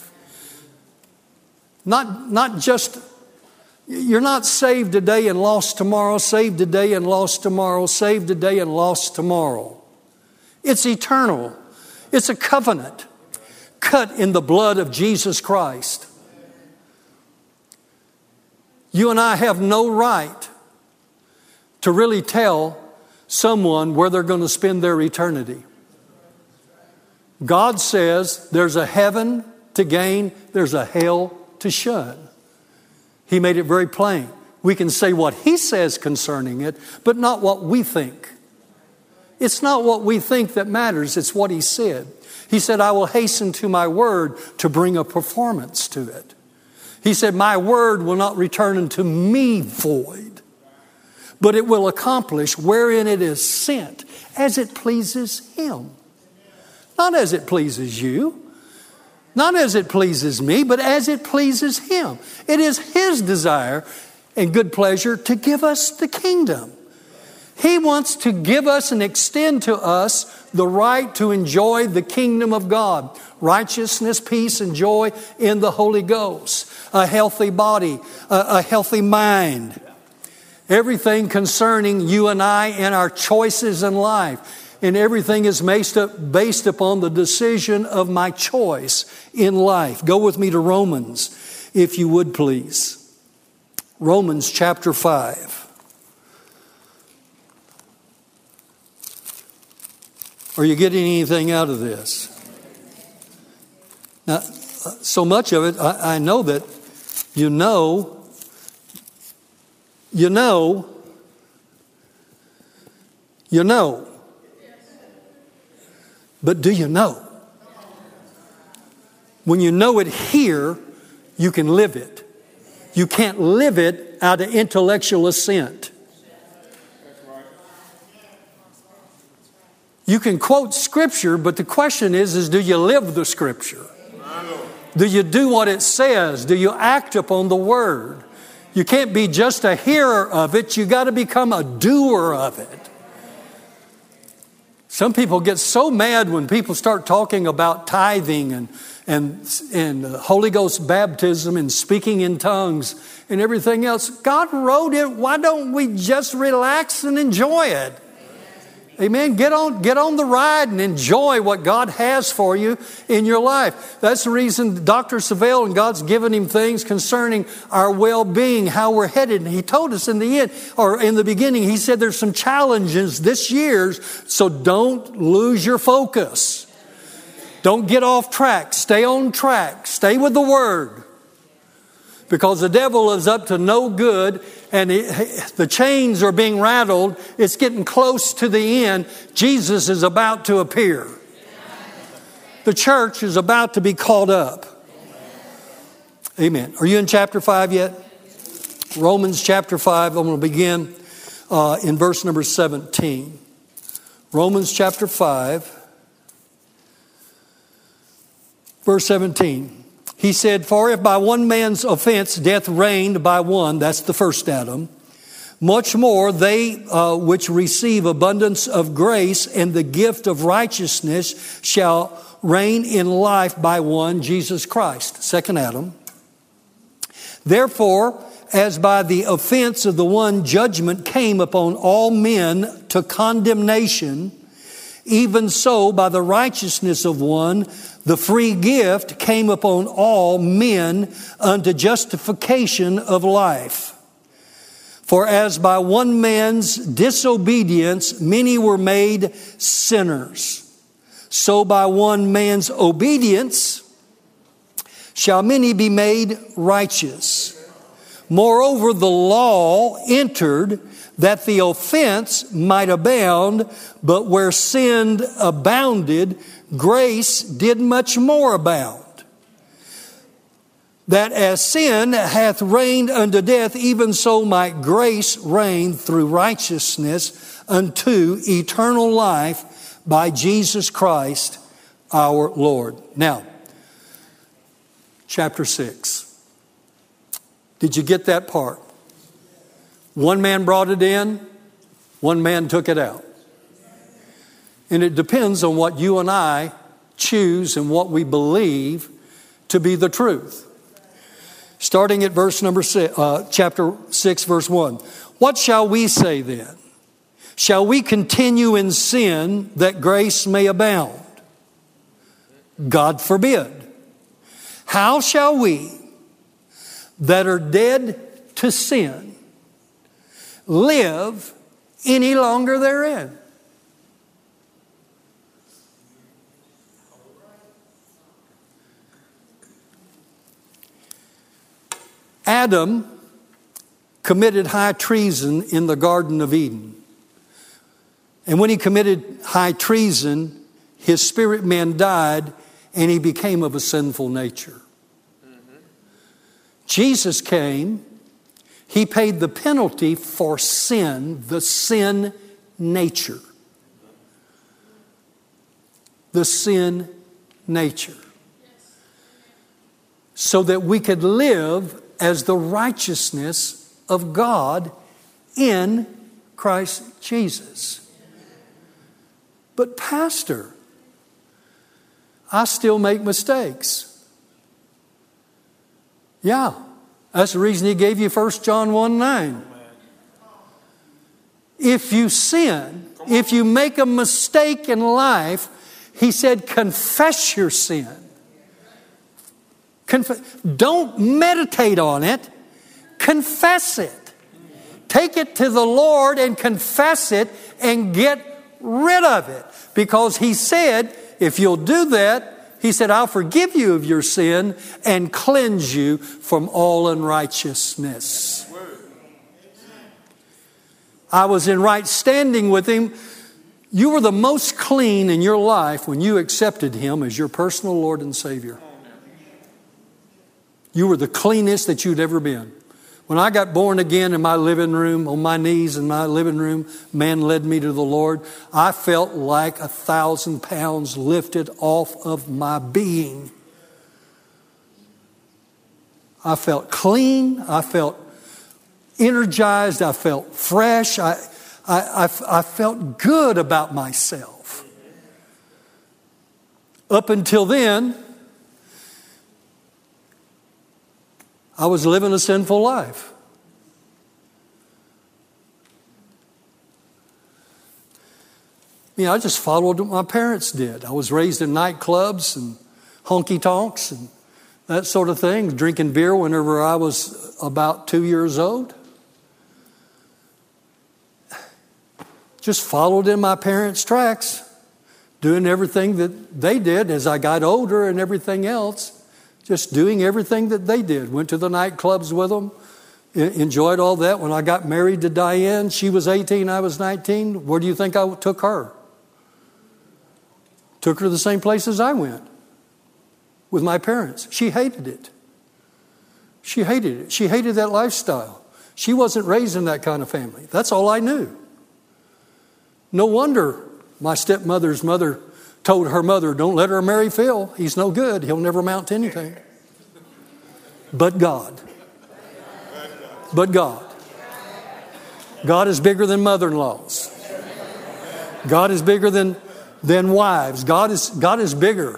Not, not just, you're not saved today and lost tomorrow, saved today and lost tomorrow, saved today and lost tomorrow. It's eternal. It's a covenant cut in the blood of Jesus Christ. You and I have no right to really tell someone where they're going to spend their eternity. God says there's a heaven to gain, there's a hell to shun. He made it very plain. We can say what He says concerning it, but not what we think. It's not what we think that matters, it's what He said. He said, I will hasten to my word to bring a performance to it. He said, my word will not return unto me void, but it will accomplish wherein it is sent, as it pleases Him. Not as it pleases you, not as it pleases me, but as it pleases Him. It is His desire and good pleasure to give us the kingdom. He wants to give us and extend to us the right to enjoy the kingdom of God. Righteousness, peace, and joy in the Holy Ghost. A healthy body, a, a healthy mind. Everything concerning you and I and our choices in life. And everything is based, up, based upon the decision of my choice in life. Go with me to Romans, if you would please. Romans chapter five. Are you getting anything out of this? Now, so much of it, I, I know that you know, you know, you know. But do you know? When you know it here, you can live it. You can't live it out of intellectual assent. You can quote Scripture, but the question is, is do you live the Scripture? Do you do what it says? Do you act upon the Word? You can't be just a hearer of it. You got to become a doer of it. Some people get so mad when people start talking about tithing and and and Holy Ghost baptism and speaking in tongues and everything else. God wrote it. Why don't we just relax and enjoy it? Amen. Get on, get on the ride and enjoy what God has for you in your life. That's the reason Doctor Savelle and God's given him things concerning our well-being, how we're headed. And He told us in the end, or in the beginning, He said there's some challenges this year, so don't lose your focus. Don't get off track. Stay on track. Stay with the Word. Because the devil is up to no good and it, the chains are being rattled. It's getting close to the end. Jesus is about to appear. The church is about to be caught up. Amen. Are you in chapter five yet? Romans chapter five. I'm going to begin uh, in verse number seventeen. Romans chapter five, verse seventeen. He said, for if by one man's offense death reigned by one, that's the first Adam, much more they uh, which receive abundance of grace and the gift of righteousness shall reign in life by one, Jesus Christ, second Adam. Therefore, as by the offense of the one judgment came upon all men to condemnation, even so by the righteousness of one the free gift came upon all men unto justification of life. For as by one man's disobedience many were made sinners, so by one man's obedience shall many be made righteous. Moreover, the law entered that the offense might abound, but where sin abounded, grace did much more abound. That as sin hath reigned unto death, even so might grace reign through righteousness unto eternal life by Jesus Christ our Lord. Now, chapter six. Did you get that part? One man brought it in, one man took it out. And it depends on what you and I choose and what we believe to be the truth. Starting at verse number six, uh, chapter six, verse one. What shall we say then? Shall we continue in sin that grace may abound? God forbid. How shall we that are dead to sin live any longer therein. Adam committed high treason in the Garden of Eden. And when he committed high treason, his spirit man died and he became of a sinful nature. Mm-hmm. Jesus came. He paid the penalty for sin, the sin nature. The sin nature. So that we could live as the righteousness of God in Christ Jesus. But Pastor, I still make mistakes. Yeah, that's the reason he gave you First John one nine. If you sin, if you make a mistake in life, he said, confess your sin. Conf- Don't meditate on it. Confess it. Take it to the Lord and confess it and get rid of it. Because he said, if you'll do that, he said, I'll forgive you of your sin and cleanse you from all unrighteousness. I was in right standing with him. You were the most clean in your life when you accepted him as your personal Lord and Savior. You were the cleanest that you'd ever been. When I got born again in my living room, on my knees in my living room, man led me to the Lord. I felt like a thousand pounds lifted off of my being. I felt clean. I felt energized. I felt fresh. I, I, I, I felt good about myself. Up until then, I was living a sinful life. You know, I just followed what my parents did. I was raised in nightclubs and honky-tonks and that sort of thing, drinking beer whenever I was about two years old. Just followed in my parents' tracks, doing everything that they did as I got older and everything else. Just doing everything that they did. Went to the nightclubs with them. Enjoyed all that. When I got married to Diane, she was eighteen, I was nineteen. Where do you think I took her? Took her to the same places I went. With my parents. She hated it. She hated it. She hated that lifestyle. She wasn't raised in that kind of family. That's all I knew. No wonder my stepmother's mother told her mother, don't let her marry Phil. He's no good. He'll never amount to anything. But God. But God. God is bigger than mother-in-laws. God is bigger than, than wives. God is, God is bigger.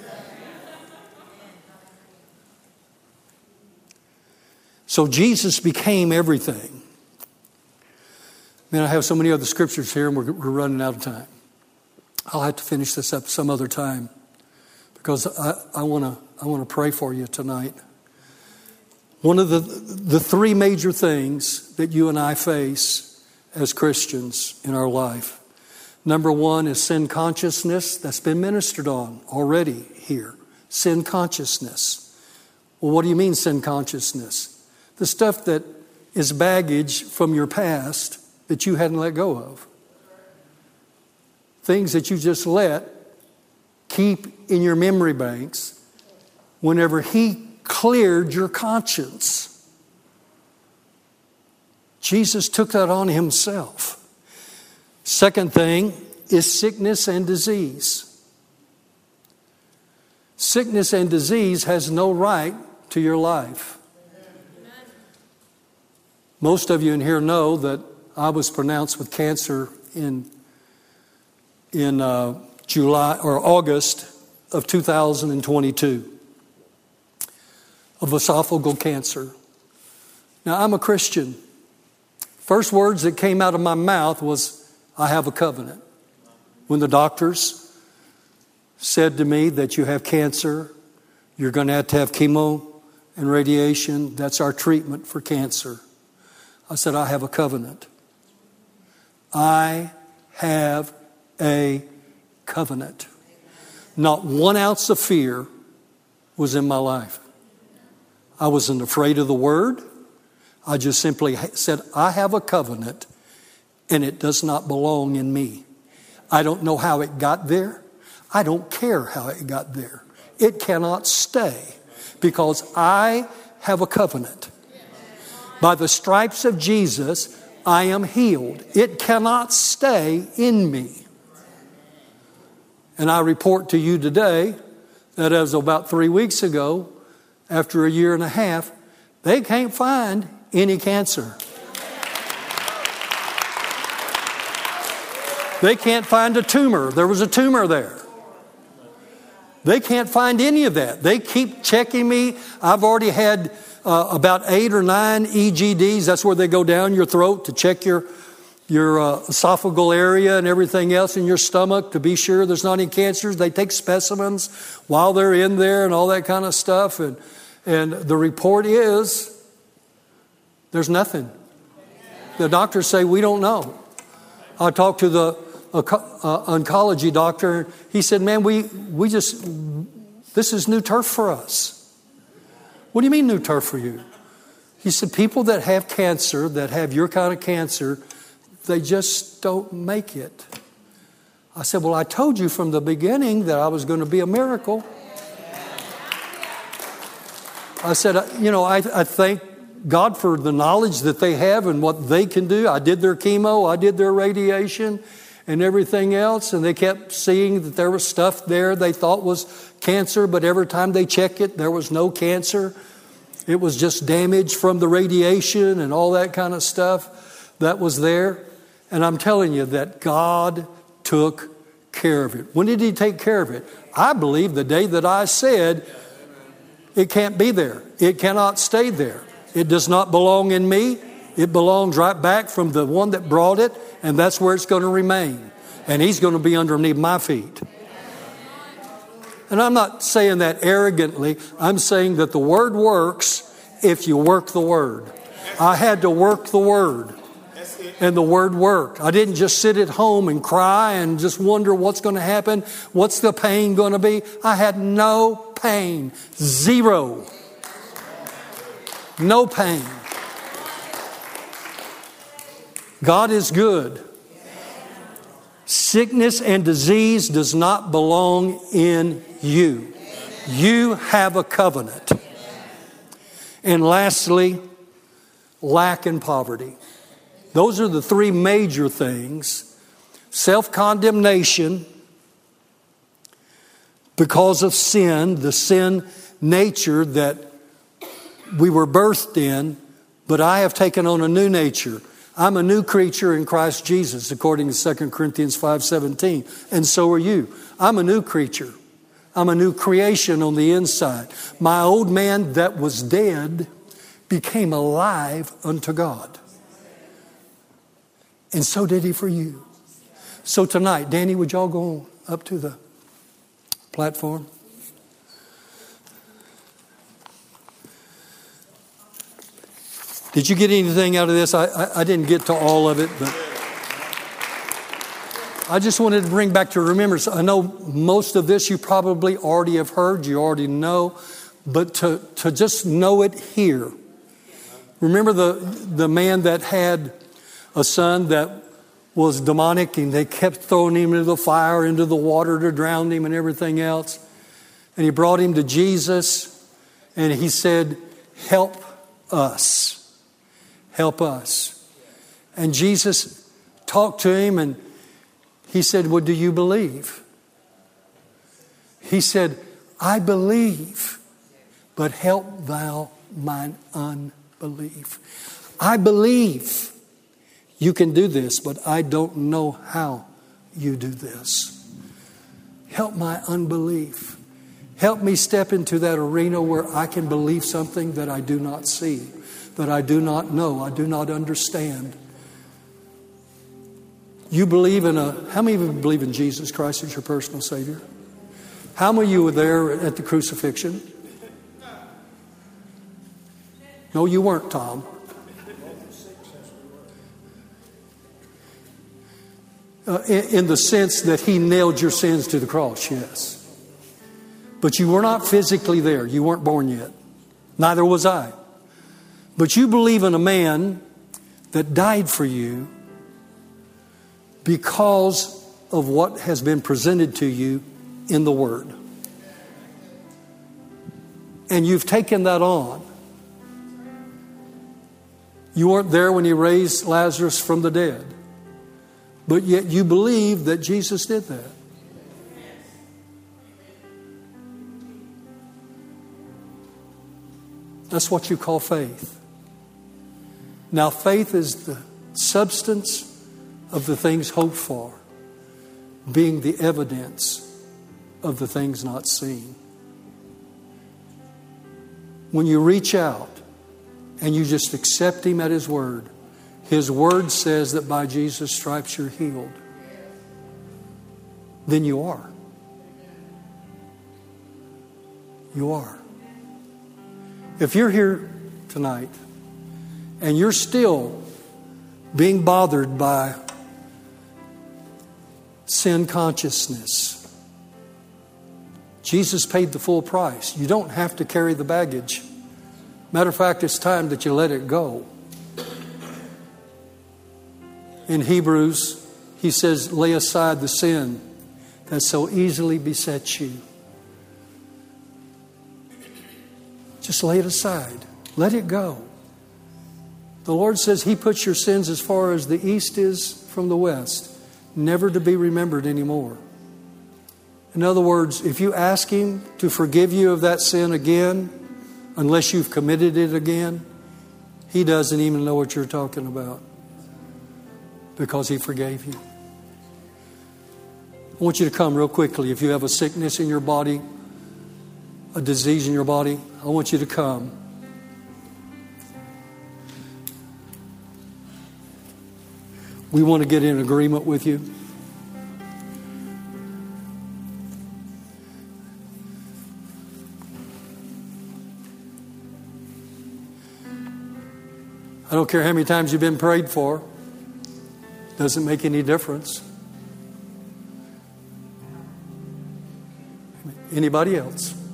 So Jesus became everything. Man, I have so many other scriptures here and we're, we're running out of time. I'll have to finish this up some other time because I, I want to I want to pray for you tonight. One of the the three major things that you and I face as Christians in our life. Number one is sin consciousness. That's been ministered on already here. Sin consciousness. Well, what do you mean sin consciousness? The stuff that is baggage from your past that you hadn't let go of. Things that you just let keep in your memory banks whenever he cleared your conscience. Jesus took that on himself. Second thing is sickness and disease. Sickness and disease has no right to your life. Most of you in here know that I was pronounced with cancer in in uh, July or August of two thousand twenty-two of esophageal cancer. Now, I'm a Christian. First words that came out of my mouth was, I have a covenant. When the doctors said to me that you have cancer, you're going to have to have chemo and radiation. That's our treatment for cancer. I said, I have a covenant. I have a covenant. Not one ounce of fear was in my life. I wasn't afraid of the word. I just simply said, I have a covenant and it does not belong in me. I don't know how it got there. I don't care how it got there. It cannot stay because I have a covenant. By the stripes of Jesus, I am healed. It cannot stay in me. And I report to you today that as of about three weeks ago, after a year and a half, they can't find any cancer. They can't find a tumor. There was a tumor there. They can't find any of that. They keep checking me. I've already had uh, about eight or nine E G Ds. That's where they go down your throat to check your your uh, esophageal area and everything else in your stomach to be sure there's not any cancers. They take specimens while they're in there and all that kind of stuff. And, and the report is there's nothing. The doctors say, we don't know. I talked to the uh, uh, oncology doctor. He said, man, we, we just, this is new turf for us. What do you mean new turf for you? He said, people that have cancer, that have your kind of cancer, they just don't make it. I said, well, I told you from the beginning that I was going to be a miracle. I said, you know, I, I thank God for the knowledge that they have and what they can do. I did their chemo, I did their radiation and everything else. And they kept seeing that there was stuff there they thought was cancer. But every time they checked it, there was no cancer. It was just damage from the radiation and all that kind of stuff that was there. And I'm telling you that God took care of it. When did He take care of it? I believe the day that I said, it can't be there. It cannot stay there. It does not belong in me. It belongs right back from the one that brought it, and that's where it's going to remain. And He's going to be underneath my feet. And I'm not saying that arrogantly. I'm saying that the Word works if you work the Word. I had to work the Word. And the Word worked. I didn't just sit at home and cry and just wonder what's going to happen. What's the pain going to be? I had no pain. Zero. No pain. God is good. Sickness and disease does not belong in you. You have a covenant. And lastly, lack and poverty. Those are the three major things. Self-condemnation because of sin, the sin nature that we were birthed in, but I have taken on a new nature. I'm a new creature in Christ Jesus, according to Second Corinthians five seventeen. And so are you. I'm a new creature. I'm a new creation on the inside. My old man that was dead became alive unto God. And so did He for you. So tonight, Danny, would y'all go up to the platform? Did you get anything out of this? I, I, I didn't get to all of it, but I just wanted to bring back to remembrance. I know most of this you probably already have heard, you already know, but to, to just know it here. Remember the, the man that had a son that was demonic and they kept throwing him into the fire, into the water to drown him and everything else. And he brought him to Jesus and he said, help us. Help us. And Jesus talked to him and he said, well, do you believe? He said, I believe, but help thou mine unbelief. I believe you can do this, but I don't know how you do this. Help my unbelief. Help me step into that arena where I can believe something that I do not see, that I do not know, I do not understand. You believe in a, how many of you believe in Jesus Christ as your personal Savior? How many of you were there at the crucifixion? No, you weren't, Tom. Uh, in, in the sense that He nailed your sins to the cross, yes. But you were not physically there. You weren't born yet. Neither was I. But you believe in a man that died for you because of what has been presented to you in the Word. And you've taken that on. You weren't there when He raised Lazarus from the dead. But yet you believe that Jesus did that. That's what you call faith. Now, faith is the substance of the things hoped for, being the evidence of the things not seen. When you reach out and you just accept Him at His word, His word says that by Jesus' stripes you're healed. Then you are. You are. If you're here tonight and you're still being bothered by sin consciousness, Jesus paid the full price. You don't have to carry the baggage. Matter of fact, it's time that you let it go. In Hebrews, he says, lay aside the sin that so easily besets you. Just lay it aside. Let it go. The Lord says He puts your sins as far as the east is from the west, never to be remembered anymore. In other words, if you ask Him to forgive you of that sin again, unless you've committed it again, He doesn't even know what you're talking about, because He forgave you. I want you to come real quickly. If you have a sickness in your body, a disease in your body, I want you to come. We want to get in agreement with you. I don't care how many times you've been prayed for. Doesn't make any difference. Anybody else?